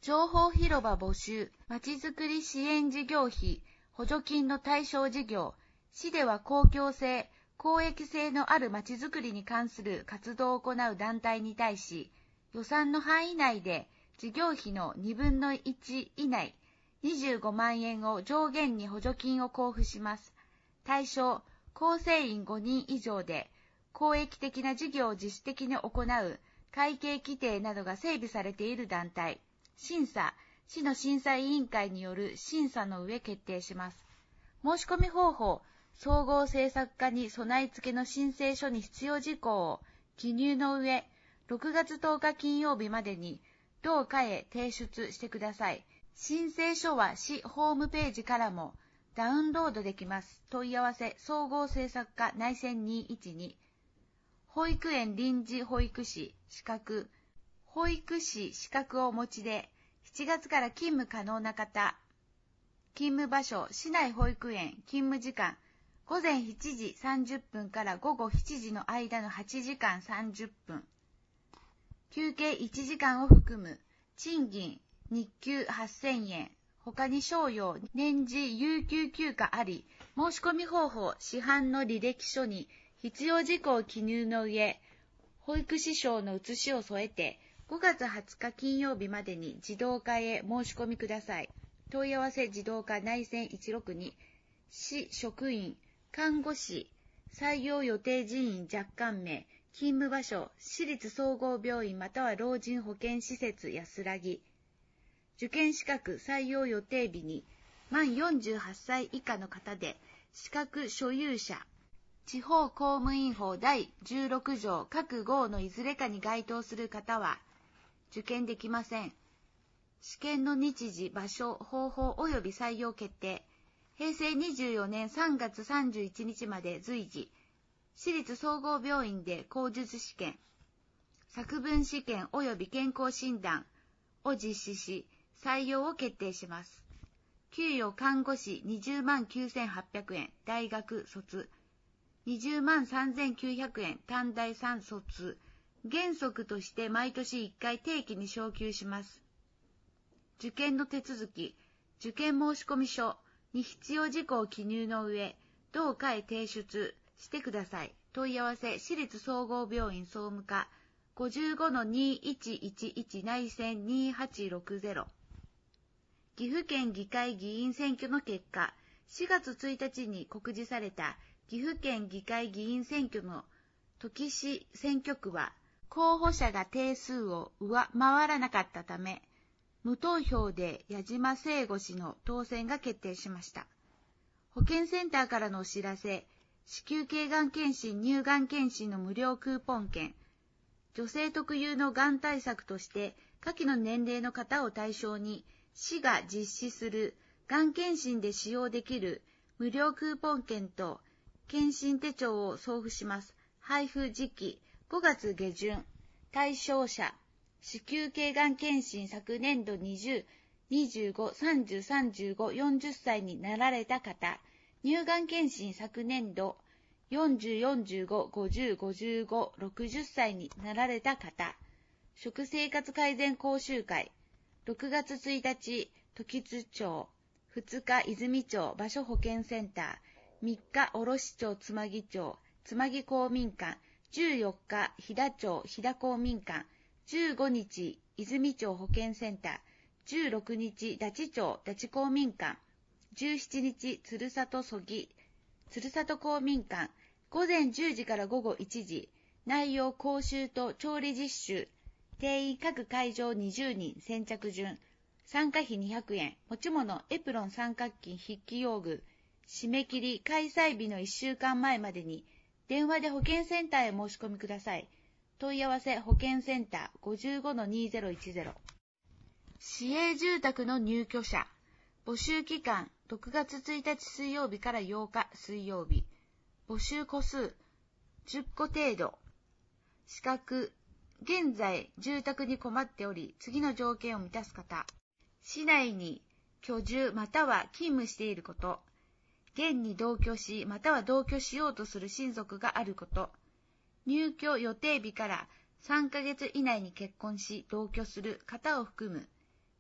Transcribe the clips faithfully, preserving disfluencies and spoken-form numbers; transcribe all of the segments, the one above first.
情報広場募集、まちづくり支援事業費、補助金の対象事業、市では公共性、公益性のあるまちづくりに関する活動を行う団体に対し、予算の範囲内で事業費のにぶんのいち以内、にじゅうごまんえんを上限に補助金を交付します。対象、構成員ごにん以上で、公益的な事業を自主的に行う会計規定などが整備されている団体。審査、市の審査委員会による審査の上決定します。申し込み方法、総合政策課に備え付けの申請書に必要事項を記入の上、ろくがつとおか金曜日までに同課へ提出してください。申請書は市ホームページからもダウンロードできます。問い合わせ、総合政策課内線にいちに。保育園臨時保育士資格、保育士資格をお持ちで、しちがつから勤務可能な方、勤務場所、市内保育園、勤務時間、ごぜんしちじさんじゅっぷんからごごしちじの間のはちじかんさんじゅっぷん、休憩いちじかんを含む、賃金、日給はっせんえん、他に賞与、年次有給休暇あり、申し込み方法、市販の履歴書に必要事項を記入の上、保育士証の写しを添えて、ごがつはつか金曜日までに児童課へ申し込みください。問い合わせ児童課内線いちろくに、市職員、看護師、採用予定人員若干名、勤務場所、市立総合病院または老人保健施設安らぎ。受験資格採用予定日に、満よんじゅうはっさい以下の方で、資格所有者、地方公務員法だいじゅうろく条各号のいずれかに該当する方は、受験できません。試験の日時、場所、方法及び採用決定。へいせいにじゅうよねんさんがつさんじゅういちにちまで随時、市立総合病院で口述試験、作文試験及び健康診断を実施し、採用を決定します。給与看護師にじゅうまんきゅうせんはっぴゃくえん、大学卒。にじゅうまんさんぜんきゅうひゃくえん、短大さん卒。原則として毎年いっかい定期に昇給します。受験の手続き、受験申込書に必要事項を記入の上、同課へ提出してください。問い合わせ、市立総合病院総務課 ごじゅうごのにいちいちいち 内線にはちろくゼロ。岐阜県議会議員選挙の結果、しがつついたちに告示された岐阜県議会議員選挙の土岐市選挙区は、候補者が定数を上回らなかったため、無投票で矢島聖吾氏の当選が決定しました。保健センターからのお知らせ、子宮頸がん検診、乳がん検診の無料クーポン券、女性特有のがん対策として、下記の年齢の方を対象に、市が実施するがん検診で使用できる無料クーポン券と検診手帳を送付します。配布時期ごがつげじゅん。対象者、子宮頸がん検診昨年度にじゅう、にじゅうご、さんじゅう、さんじゅうご、よんじゅっさいになられた方、乳がん検診昨年度よんじゅう、よんじゅうご、ごじゅう、ごじゅうご、ろくじゅっさいになられた方、食生活改善講習会、ろくがつついたち、時津町、ふつか泉町場所保健センター、みっか卸町つまぎ町、つまぎ公民館、じゅうよっか飛騨町飛騨公民館、じゅうごにち泉町保健センター、じゅうろくにち立地町立地公民館、じゅうしちにち鶴里そぎ鶴里公民館、ごぜんじゅうじからごごいちじ、内容講習と調理実習、定員各会場にじゅうにん先着順、参加費にひゃくえん、持ち物エプロン三角巾筆記用具、締め切り開催日のいっしゅうかんまえまでに電話で保健センターへ申し込みください。問い合わせ保健センター ごじゅうごのにぜろいちぜろ。市営住宅の入居者、募集期間ろくがつついたち水曜日からようか水曜日、募集戸数じゅっこ程度、資格、現在住宅に困っており次の条件を満たす方、市内に居住または勤務していること、現に同居しまたは同居しようとする親族があること、入居予定日からさんかげつ以内に結婚し同居する方を含む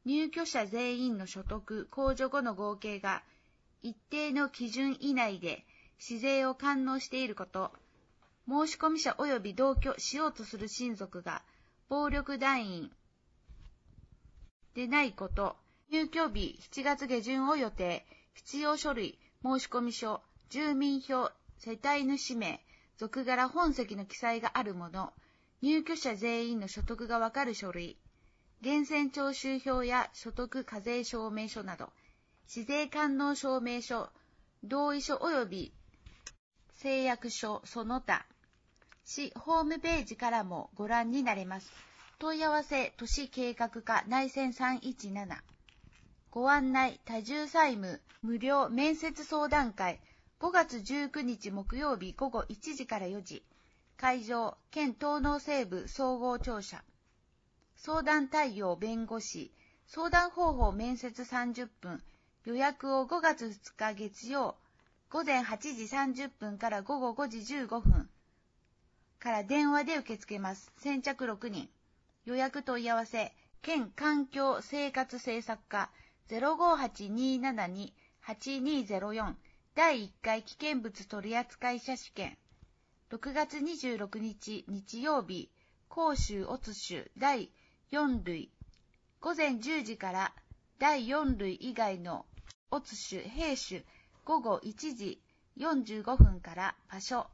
入居者全員の所得控除後の合計が一定の基準以内で市税を完納していること、申込者及び同居しようとする親族が暴力団員でないこと、入居日しちがつ下旬を予定、必要書類、申込書、住民票、世帯主名、属柄本籍の記載があるもの、入居者全員の所得がわかる書類、源泉徴収票や所得課税証明書など、市税完納証明書、同意書及び誓約書その他、市ホームページからもご覧になれます。問い合わせ都市計画課内線さんいちなな。ご案内多重債務無料面接相談会ごがつじゅうくにち木曜日午後いちじからよじ。会場県東農西部総合庁舎。相談対応弁護士。相談方法面接さんじゅっぷん。予約をごがつふつか月曜午前はちじさんじゅっぷんから午後ごじじゅうごふんから電話で受け付けます。先着ろくにん。予約問い合わせ県環境生活政策課 ゼロごはちにーななにーはちにーゼロよん だいいっかい危険物取扱者試験。ろくがつにじゅうろくにち日曜日、甲州乙州だいよん類午前じゅうじからだいよん類以外の乙州兵種午後いちじよんじゅうごふんから。場所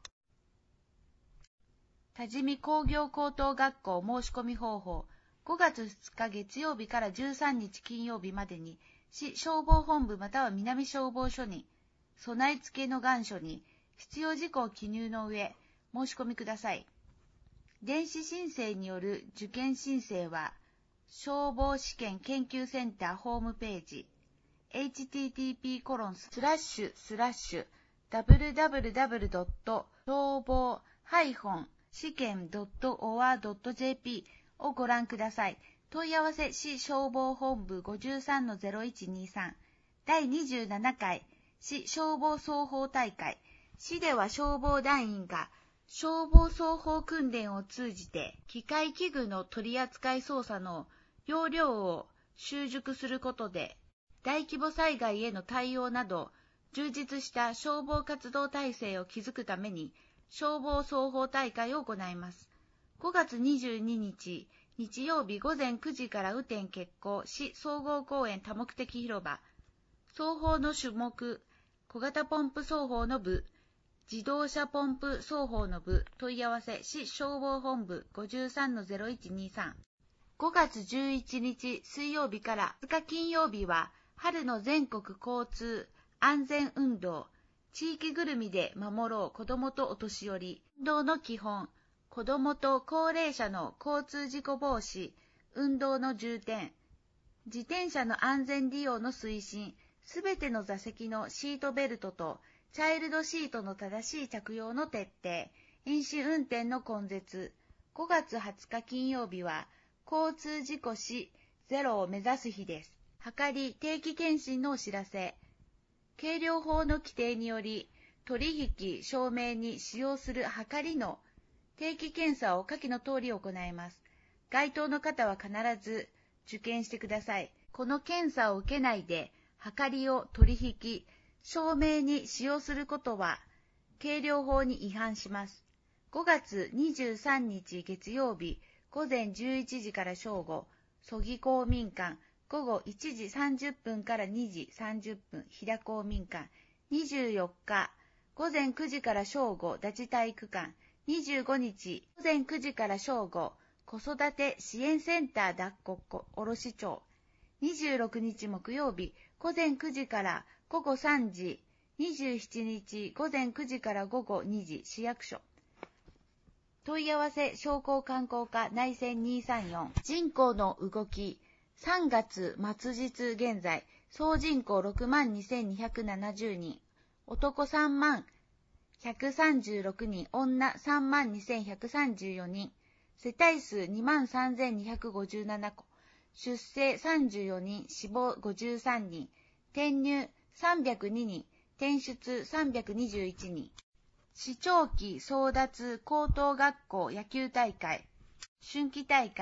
多治見工業高等学校申し込み方法ごがつふつか月曜日からじゅうさんにち金曜日までに市消防本部または南消防署に備え付けの願書に必要事項を記入の上申し込みください。電子申請による受験申請は消防試験研究センターホームページ エイチティーティーピーコロンスラッシュスラッシュダブリューダブリューダブリュードット消防試験ドットオアドットジェーピー をご覧ください。問い合わせ市消防本部 ごじゅうさんのゼロいちにさん だいにじゅうななかい市消防操法大会。市では消防団員が消防操法訓練を通じて機械器具の取扱操作の要領を習熟することで大規模災害への対応など充実した消防活動体制を築くために消防操法大会を行います。ごがつにじゅうににち日曜日午前くじから雨天決行市総合公園多目的広場。操法の種目小型ポンプ操法の部、自動車ポンプ操法の部。問い合わせ市消防本部 ごじゅうさんのゼロいちにさん。ごがつじゅういちにち水曜日からふつか金曜日は春の全国交通安全運動、地域ぐるみで守ろう子どもとお年寄り、運動の基本、子どもと高齢者の交通事故防止、運動の重点、自転車の安全利用の推進、すべての座席のシートベルトとチャイルドシートの正しい着用の徹底、飲酒運転の根絶。ごがつはつか金曜日は交通事故死ゼロを目指す日です。はかり定期検診のお知らせ。計量法の規定により、取引証明に使用するはかりの定期検査を下記の通り行います。該当の方は必ず受験してください。この検査を受けないで、はかりを取引証明に使用することは、計量法に違反します。ごがつにじゅうさんにち月曜日、午前じゅういちじから正午、曽木公民館、午後いちじさんじゅっぷんからにじさんじゅっぷん、飛騨公民館、にじゅうよっか、午前くじから正午、立ち体育館、にじゅうごにち、午前くじから正午、子育て支援センター脱穀卸町、にじゅうろくにち木曜日、午前くじから午後さんじ、にじゅうしちにち、午前くじから午後にじ、市役所。問い合わせ商工観光課内線にさんよん。人口の動き。さんがつ末日現在、総人口 ろくまんにせんにひゃくななじゅうにん、男さんまんひゃくさんじゅうろくにん、女さんまんにせんひゃくさんじゅうよにん、世帯数にまんさんぜんにひゃくごじゅうななこ、出生さんじゅうよにん、死亡ごじゅうさんにん、転入さんびゃくににん、転出さんびゃくにじゅういちにん。市長期争奪高等学校野球大会、春季大会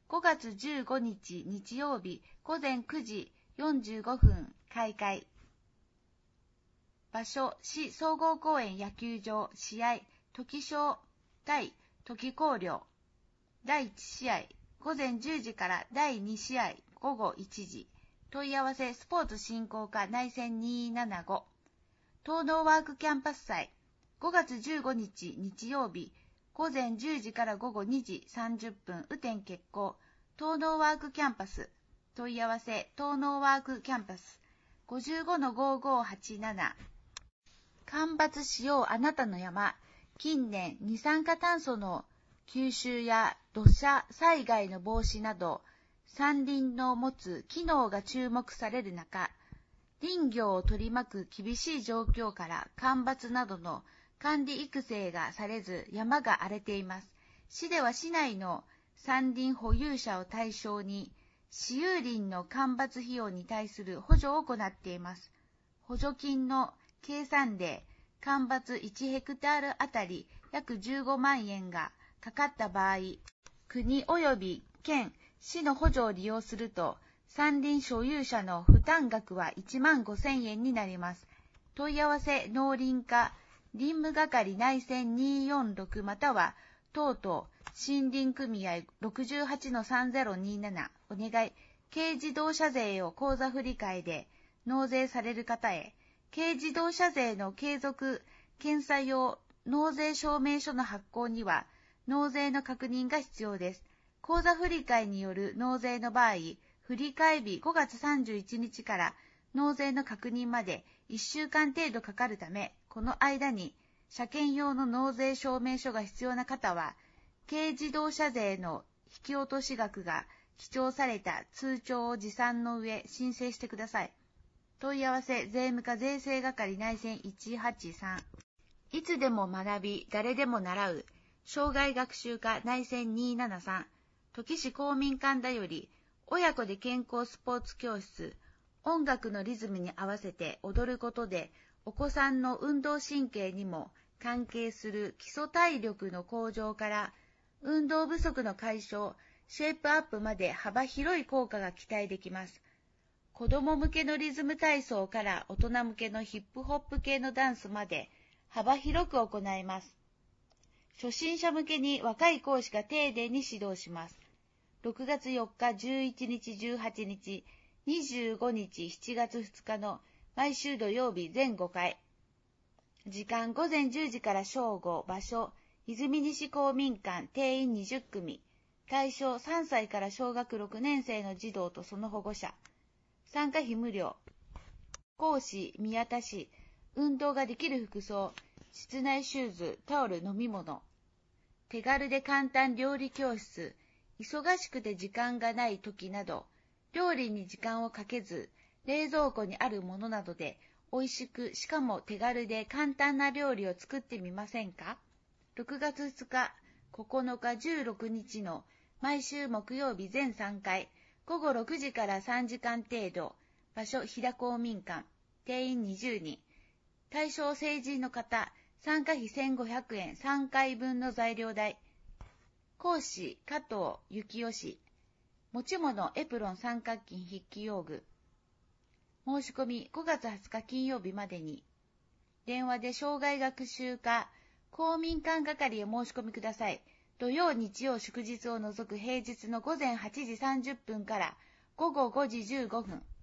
ごがつじゅうごにち日曜日ごぜんくじよんじゅうごふん開会。場所、市総合公園野球場、試合、トキ商対トキ広陵。だいいち試合、ごぜんじゅうじからだいに試合、ごごいちじ。問い合わせ、スポーツ振興課内線にひゃくななじゅうご。東農ワークキャンパス祭、ごがつじゅうごにち日曜日、ごぜんじゅうじからごごにじさんじゅっぷん、雨天決行。東農ワークキャンパス。問い合わせ、東農ワークキャンパス。ごじゅうごのごごはちなな。間伐しようあなたの山。近年、二酸化炭素の吸収や土砂災害の防止など、山林の持つ機能が注目される中、林業を取り巻く厳しい状況から間伐などの管理育成がされず山が荒れています。市では市内の山林保有者を対象に、私有林の間伐費用に対する補助を行っています。補助金の計算で、間伐いちヘクタールあたり約じゅうごまんえんがかかった場合、国及び県、市の補助を利用すると、山林所有者の負担額はいちまんごせんえんになります。問い合わせ、農林課、林務係内線にーよんろくまたは、とうとう森林組合 ろくじゅうはちのさんぜろにーなな お願い。軽自動車税を口座振替で納税される方へ、軽自動車税の継続検査用納税証明書の発行には納税の確認が必要です。口座振替による納税の場合、振替日ごがつさんじゅういちにちから納税の確認までいっしゅうかん程度かかるため、この間に車検用の納税証明書が必要な方は、軽自動車税の引き落とし額が記帳された通帳を持参の上申請してください。問い合わせ、税務課税制係内線いちはちさん。いつでも学び、誰でも習う、障害学習課内線にーななさん。土岐市公民館だより、親子で健康スポーツ教室、音楽のリズムに合わせて踊ることで、お子さんの運動神経にも関係する基礎体力の向上から、運動不足の解消、シェイプアップまで幅広い効果が期待できます。子供向けのリズム体操から大人向けのヒップホップ系のダンスまで幅広く行います。初心者向けに若い講師が丁寧に指導します。ろくがつよっか、じゅういちにち、じゅうはちにち、にじゅうごにち、しちがつふつかの毎週土曜日全ごかい。時間ごぜんじゅうじから正午、場所、泉西公民館、定員にじゅっくみ。対象さんさいから小学ろくねんせいの児童とその保護者。参加費無料。講師、宮田市。運動ができる服装。室内シューズ、タオル、飲み物。手軽で簡単料理教室。忙しくて時間がない時など、料理に時間をかけず、冷蔵庫にあるものなどで、美味しく、しかも手軽で簡単な料理を作ってみませんか？ろくがつふつか、ここのか、じゅうろくにちの毎週木曜日全さんかい、ごごろくじからさんじかん程度、場所、飛騨公民館、定員にじゅうにん、対象成人の方、参加費せんごひゃくえん、さんかいぶんの材料代。講師、加藤幸雄氏。持ち物、エプロン、三角巾、筆記用具。申し込み、ごがつはつか金曜日までに。電話で障害学習課、公民館係へ申し込みください。土曜、日曜、祝日を除く平日のごぜんはちじさんじゅっぷんからごごごじじゅうごふん。